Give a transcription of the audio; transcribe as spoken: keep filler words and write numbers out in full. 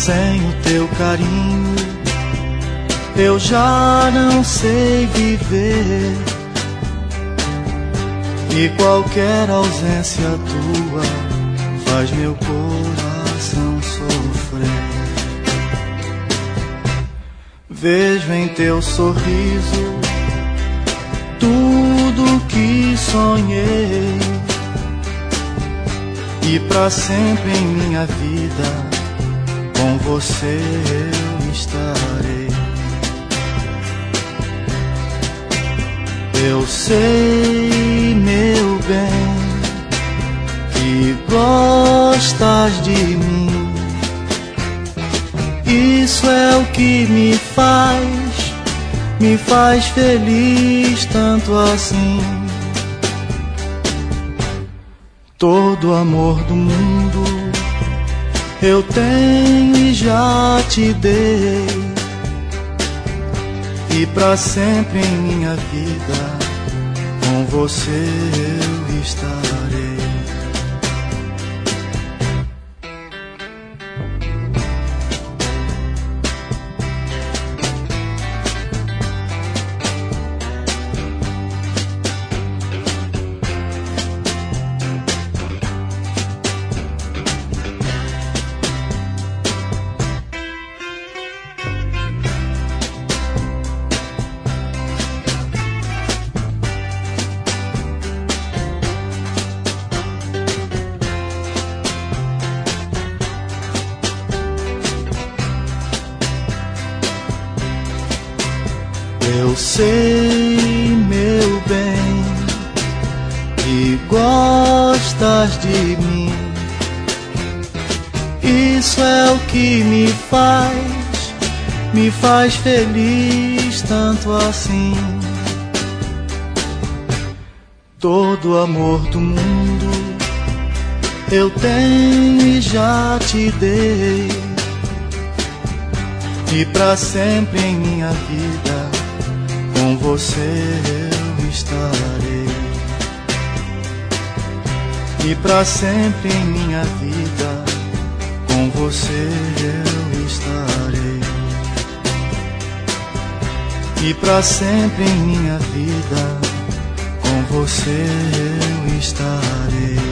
Sem o teu carinho eu já não sei viver, e qualquer ausência tua faz meu coração sofrer. Vejo em teu sorriso tudo que sonhei, e pra sempre em minha vida com você eu estarei. Eu sei, meu bem, que gostas de mim. Isso é o que me faz, me faz feliz tanto assim. Todo amor do mundo eu tenho e já te dei, e pra sempre em minha vida com você eu estarei. Eu sei, meu bem, que gostas de mim. Isso é o que me faz, me faz feliz tanto assim. Todo amor do mundo eu tenho e já te dei, e pra sempre em minha vida com você eu estarei. E pra sempre em minha vida com você eu estarei. E pra sempre em minha vida com você eu estarei.